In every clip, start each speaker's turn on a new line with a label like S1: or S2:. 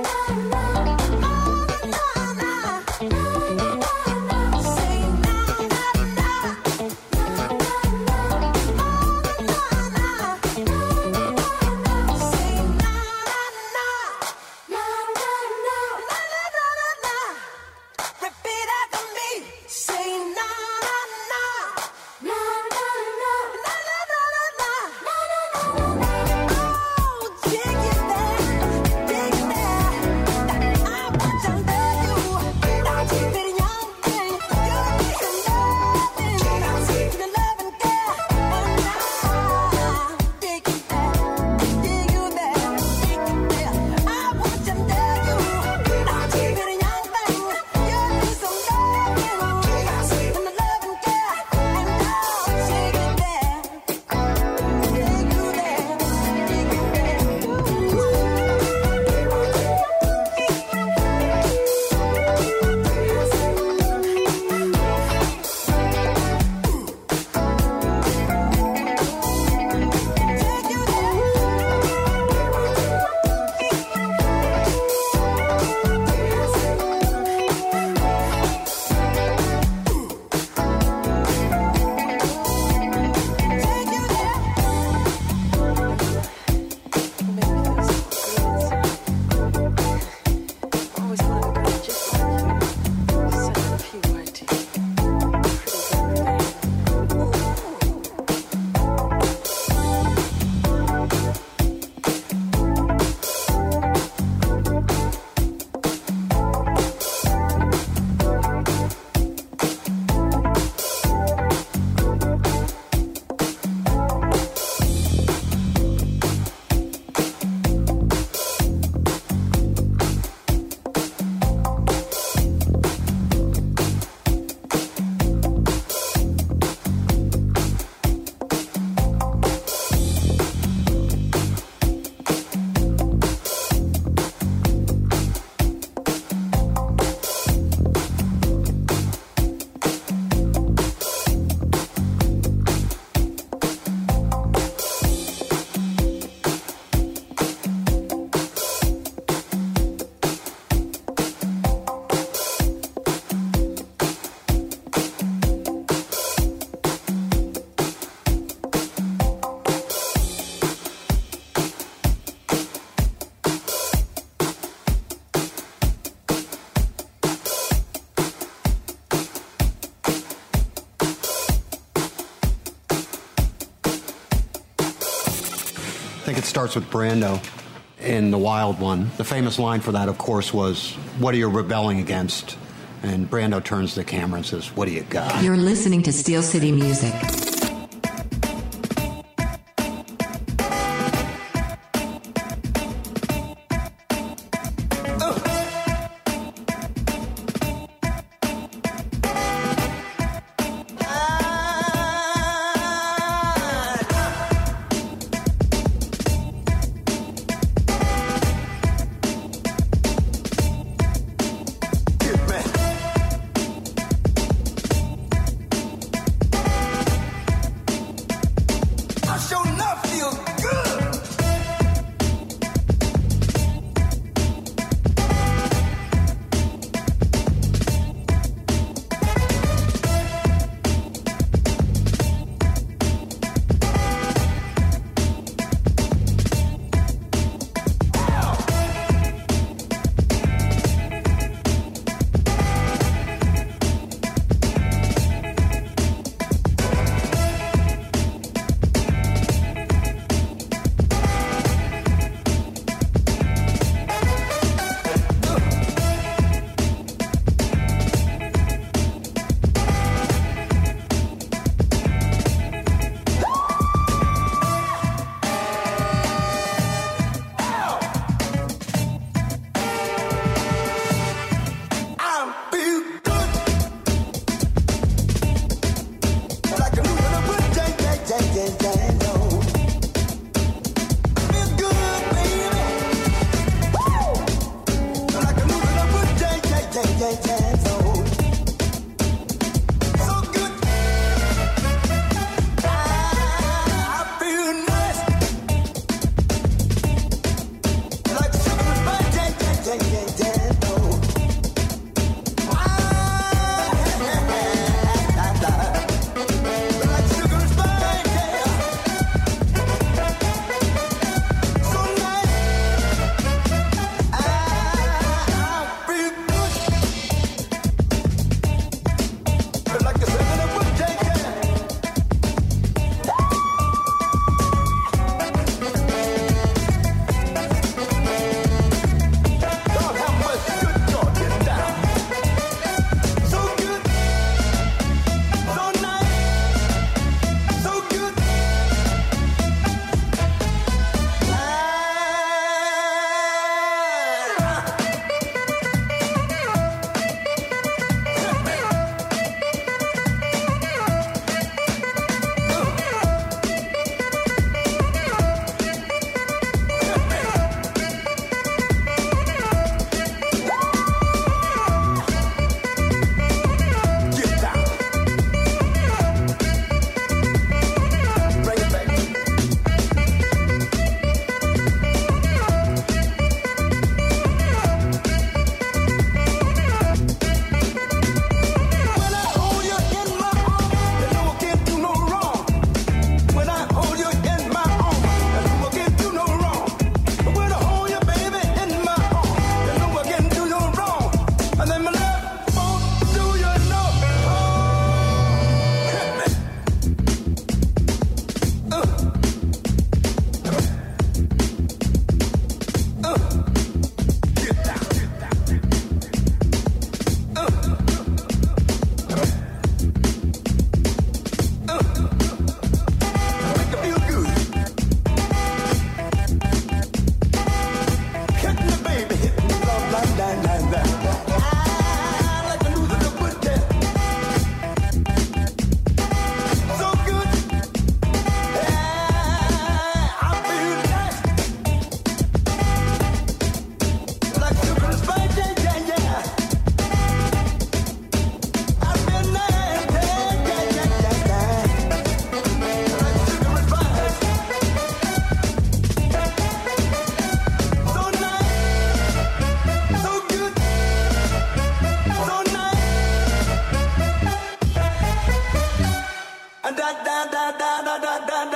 S1: I think it starts with Brando in The Wild One. The famous line for that, of course, was, "What are you rebelling against?" And Brando turns to the camera and says, "What do you got?"
S2: You're listening to Steel City Music.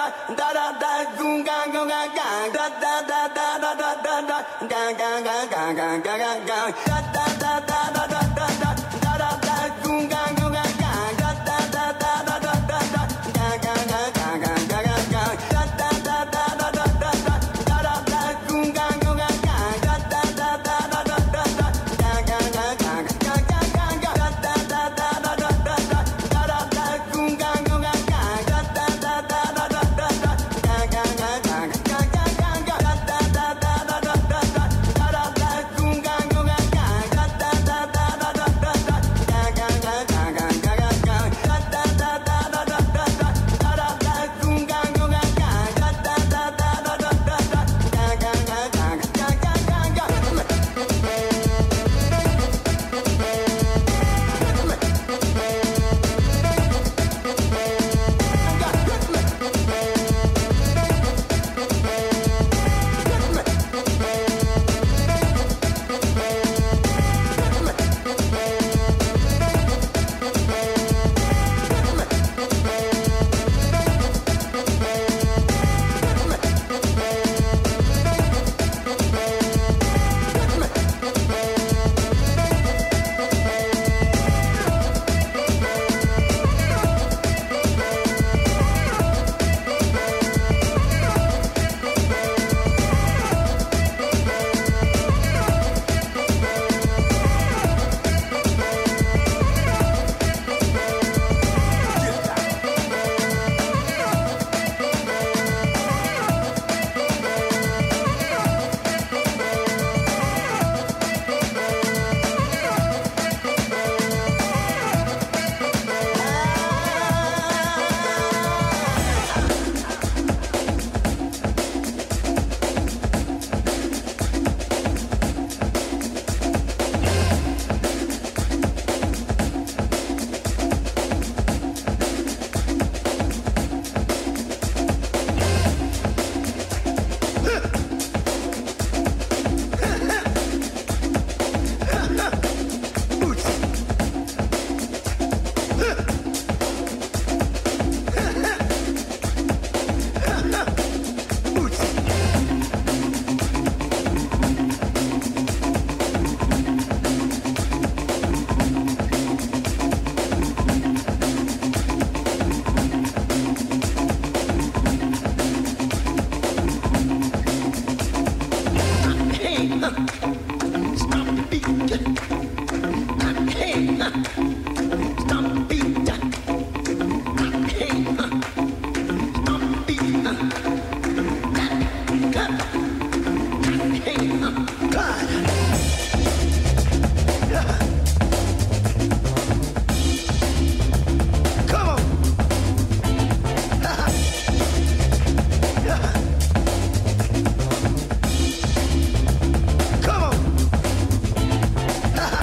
S3: Ha!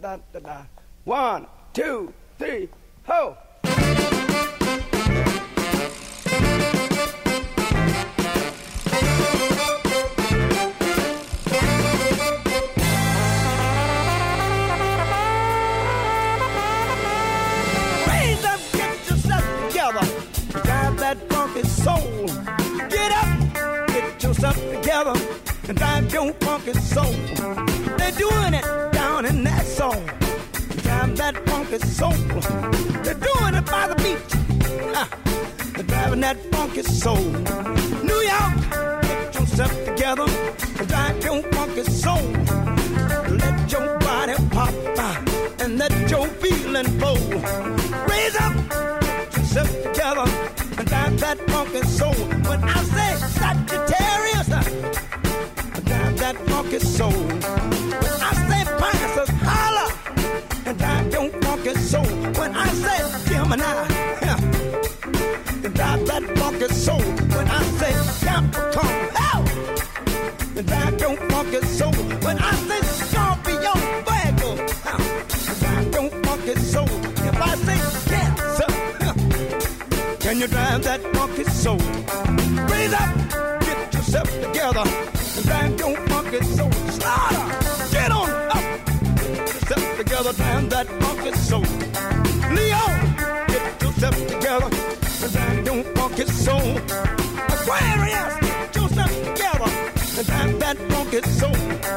S3: da da da. 1, 2, 3, ho! Raise up, get yourself together, drive that funky soul. Get up, get yourself together, and drive your funky soul. They're doing it down in that soul. Drive that funky soul. They're doing it by the beach. They're driving that funky soul. New York, get yourself together and drive your funky soul. Let your body pop and let your feeling flow. Raise up, get yourself together and drive that funky soul. When I say Sagittarius, drive that funky soul. When I say Pisces, holla and drive your funky soul. When I say Gemini, drive that funky soul. When I say Capricorn, and drive your funky soul. When I say Scorpio, Virgo, drive your funky soul. If I say Cancer, can you drive that funky soul? Raise up, get yourself together, and drive your funky soul. Slaughter, get on up, get yourself together, drive that funky soul. Leo, get yourself together, and drive your funky soul. Aquarius, get yourself together, and drive that funky soul.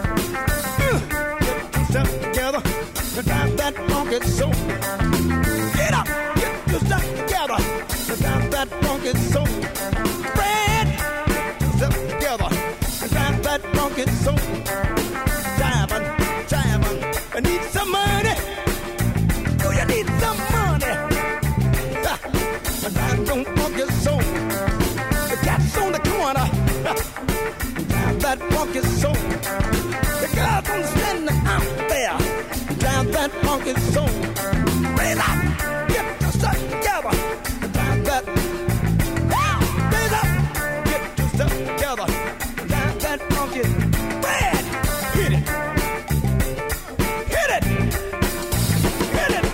S3: Get yourself together, and drive that funky soul. Get up, get yourself together, and drive that funky soul. Fred, get yourself together, and drive that funky soul. Driving, I need some money. Do you need some money? And drive your funky soul. The cat's on the corner. Drive that funky soul. The girls on standing out there. Drive that funky soul. Raise up, get yourself together. Drive that. Raise up, get yourself together. Drive that funky. Red, hit it. Hit it. Hit it.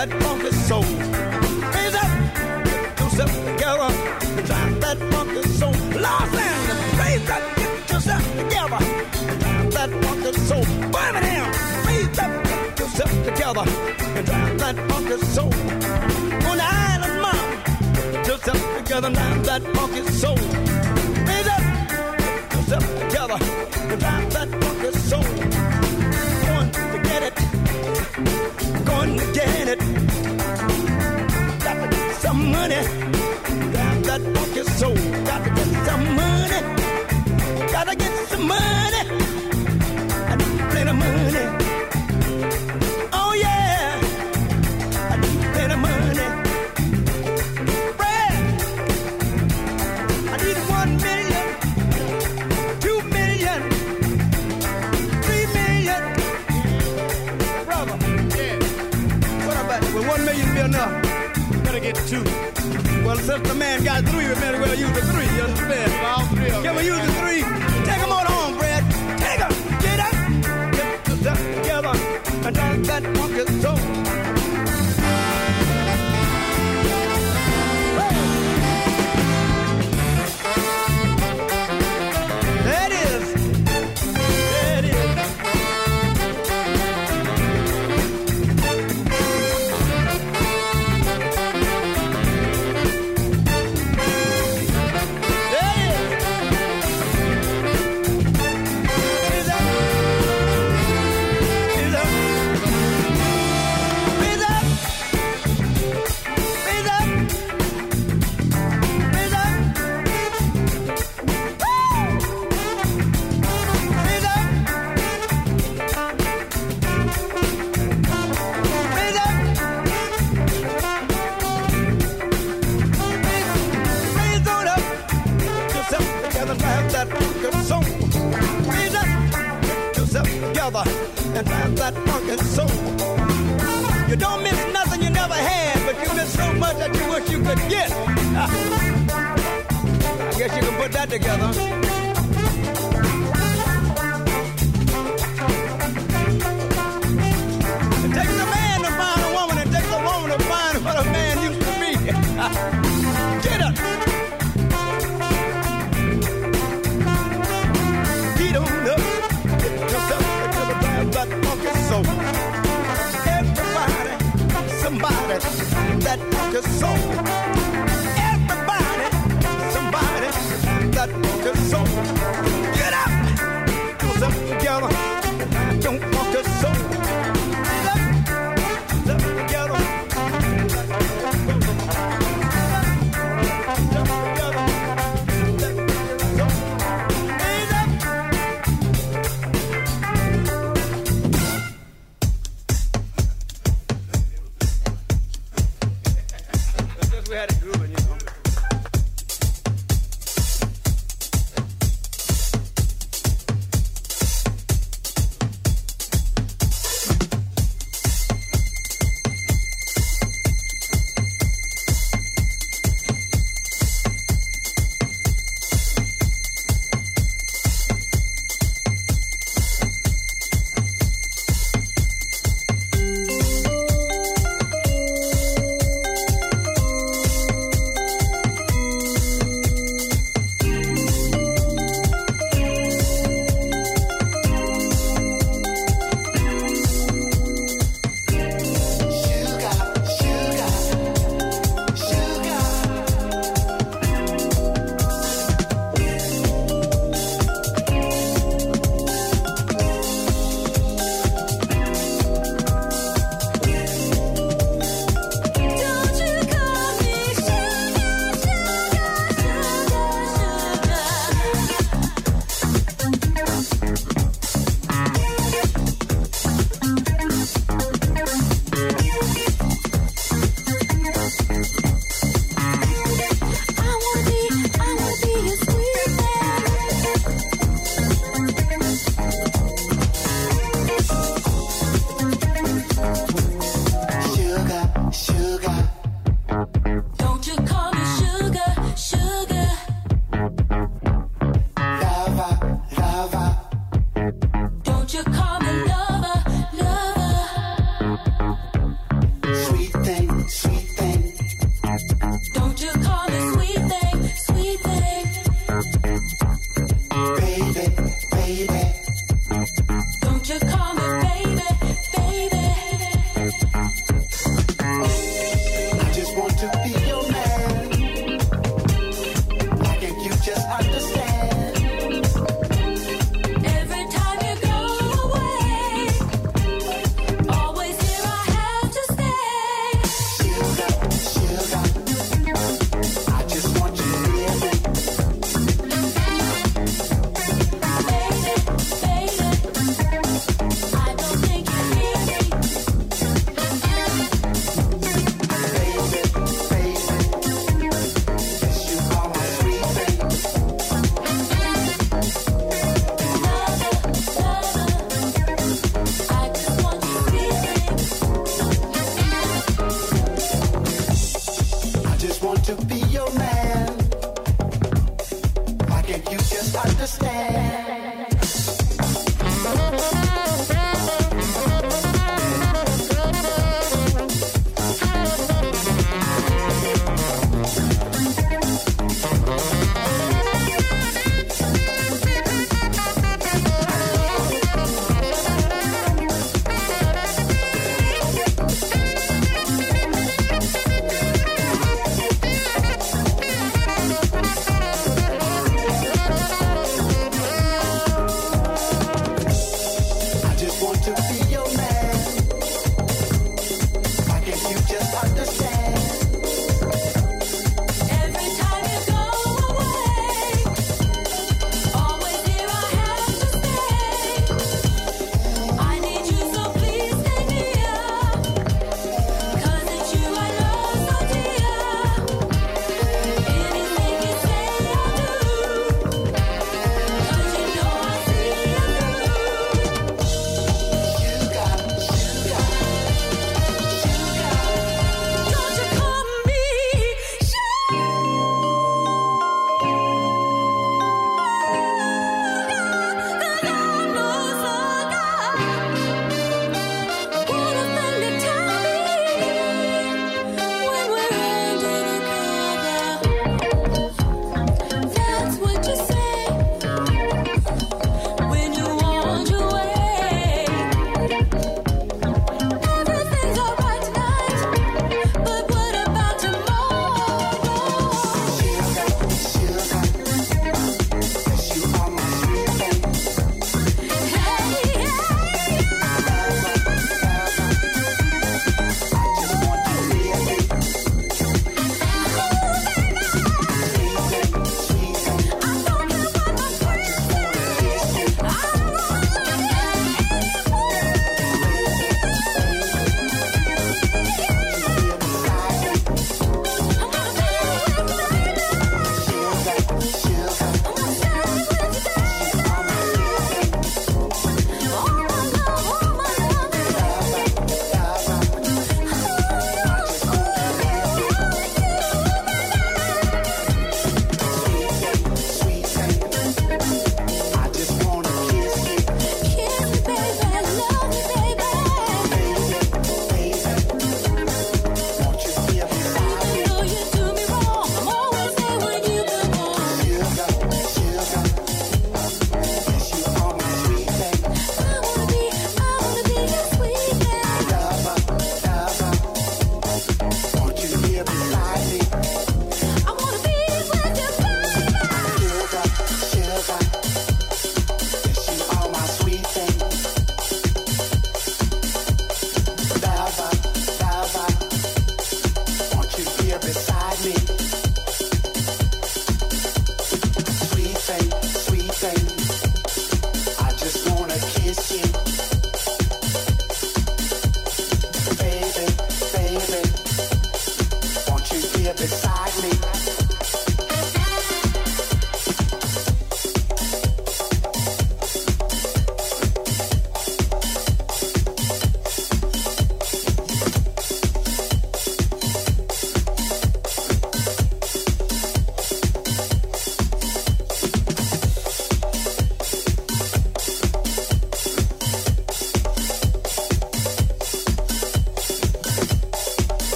S3: that funky soul. Raise up, get yourself together, and drive that funky soul. Los Angeles, raise up, get yourself together, and drive that funky soul. Birmingham, raise up, get yourself together, and drive that funky soul. On the island, mom, get yourself together, and drive that funky soul. Raise up, get yourself together, and drive that funky soul. Going to get it, going to get it. Got to get some money, drive that funky soul. Got to get some money, gotta get some money. I need plenty of money. Oh yeah, I need plenty of money. Brad, I need 1 million, 2 million, 3 million. Brother, yeah. What about it? Will 1 million be enough? Better get 2. Well, since the man got 3, we better well use the 3. You understand? All 3 of them. Can we use the 3? Take them on home, Brad. Take them. Get up. Get yourself together and dance that funky soul. There it is. There it is. And drive that funky soul. You don't miss nothing you never had, but you miss so much that you wish you could get. I guess you can put that together. It takes a man to find a woman, it takes a woman to find what a man used to be. Get up. Get on up. That funky soul. Everybody, somebody, that funky soul. Everybody, somebody, that funky soul. Get up, put them together, don't funky soul. Get up, put them together. We had it grooving, you know.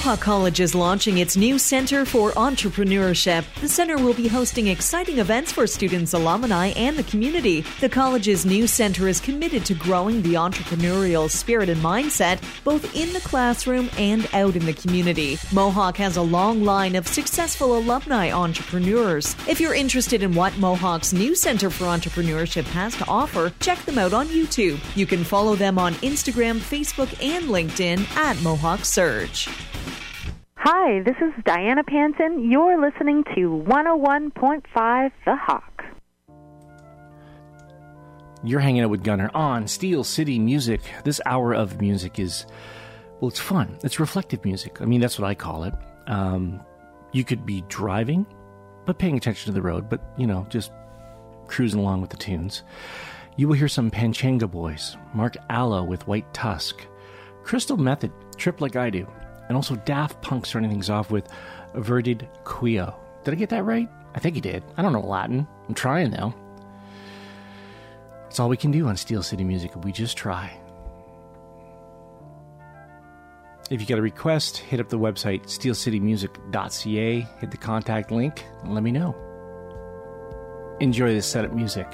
S4: Mohawk College is launching its new Center for Entrepreneurship. The center will be hosting exciting events for students, alumni, and the community. The college's new center is committed to growing the entrepreneurial spirit and mindset, both in the classroom and out in the community. Mohawk has a long line of successful alumni entrepreneurs. If you're interested in what Mohawk's new Center for Entrepreneurship has to offer, check them out on YouTube. You can follow them on Instagram, Facebook, and LinkedIn at Mohawk Surge.
S5: Hi, this is Diana Panton. You're listening to 101.5 The Hawk.
S6: You're hanging out with Gunner on Steel City Music. This hour of music is, well, it's fun. It's reflective music. I mean, that's what I call it. You could be driving, but paying attention to the road, but, just cruising along with the tunes. You will hear some Panchanga Boys, Mark Allo with White Tusk, Crystal Method, Trip Like I Do, and also Daft Punk starting things off with Averted Quio. Did I get that right? I think he did. I don't know Latin. I'm trying, though. It's all we can do on Steel City Music. We just try. If you got a request, hit up the website steelcitymusic.ca, hit the contact link, and let me know. Enjoy this setup music.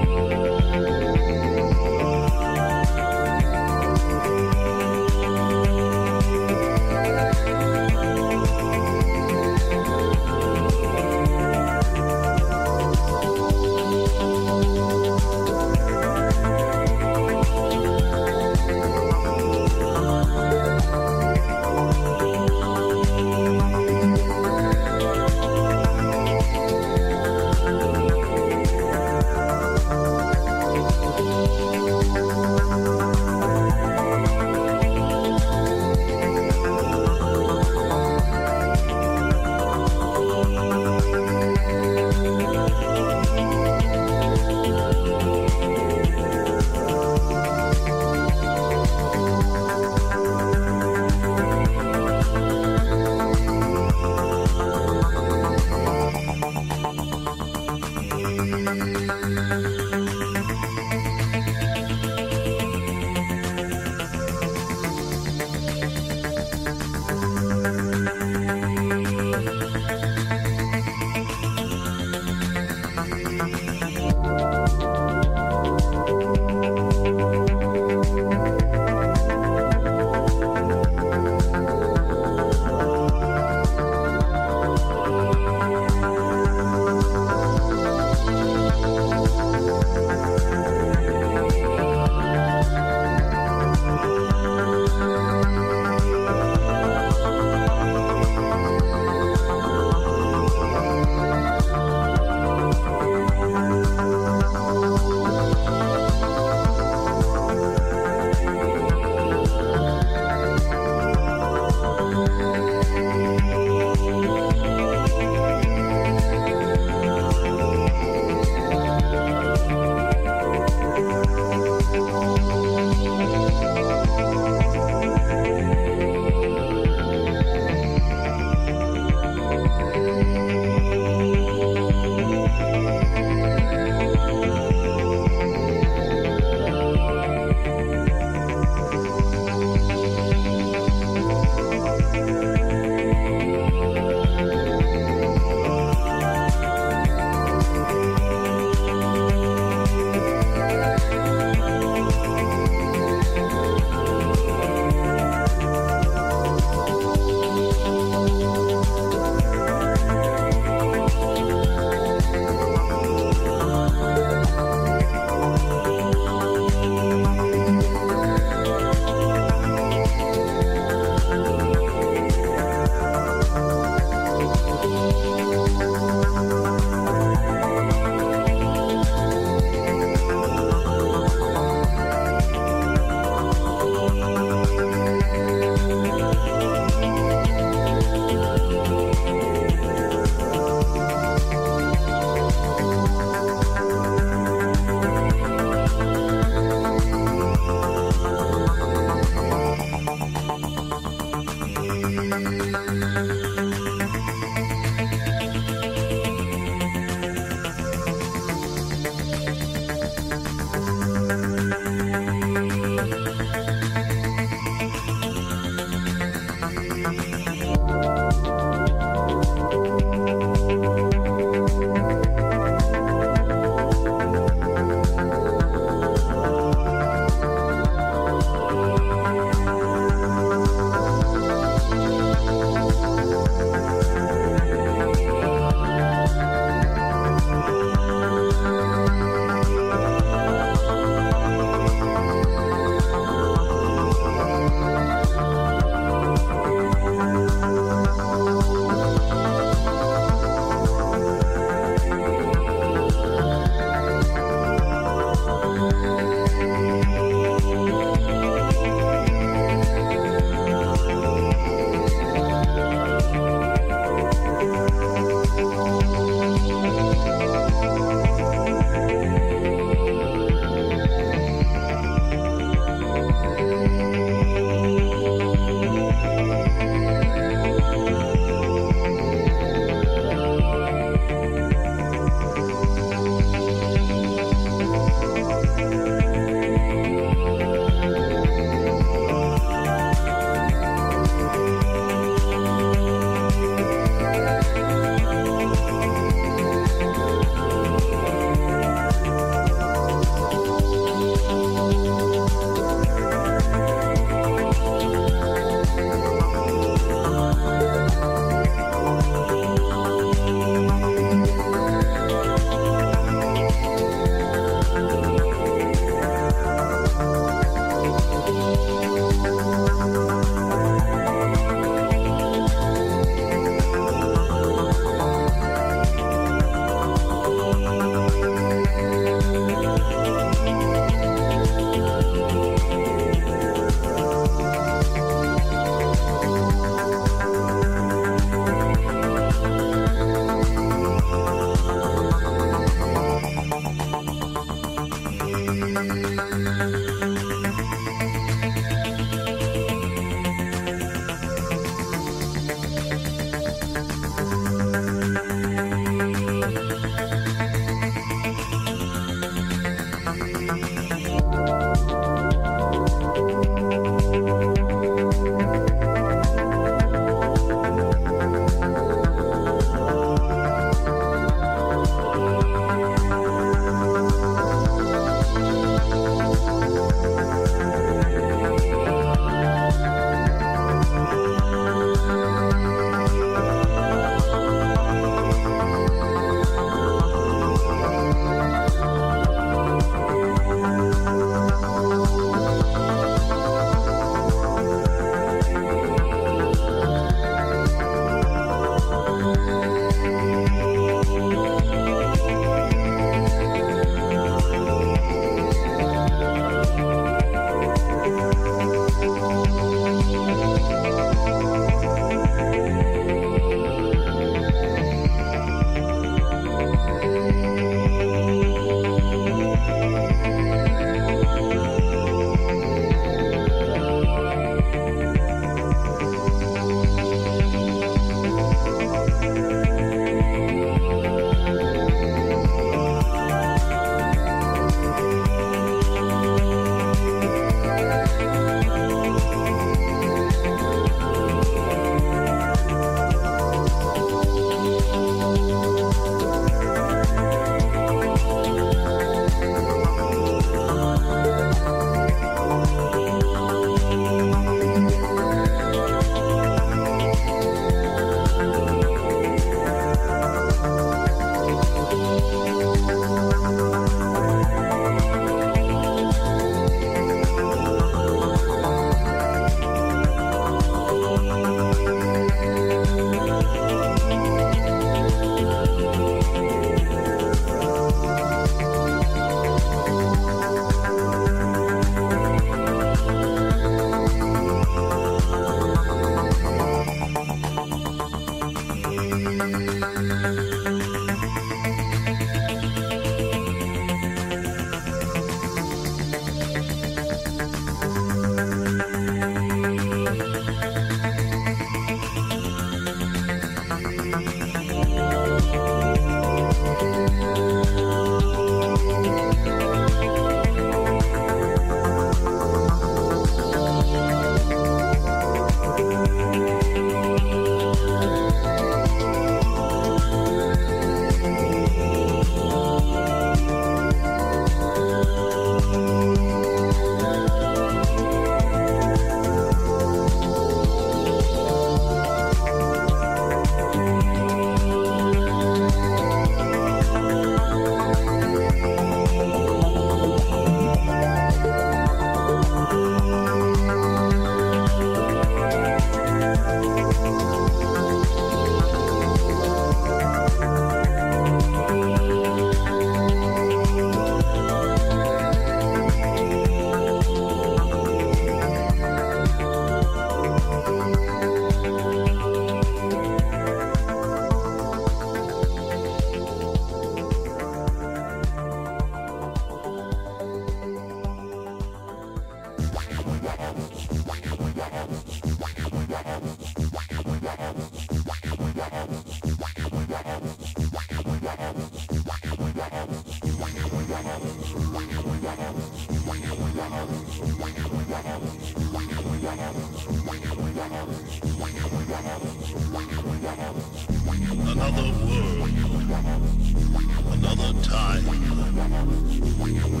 S3: Another world, another time.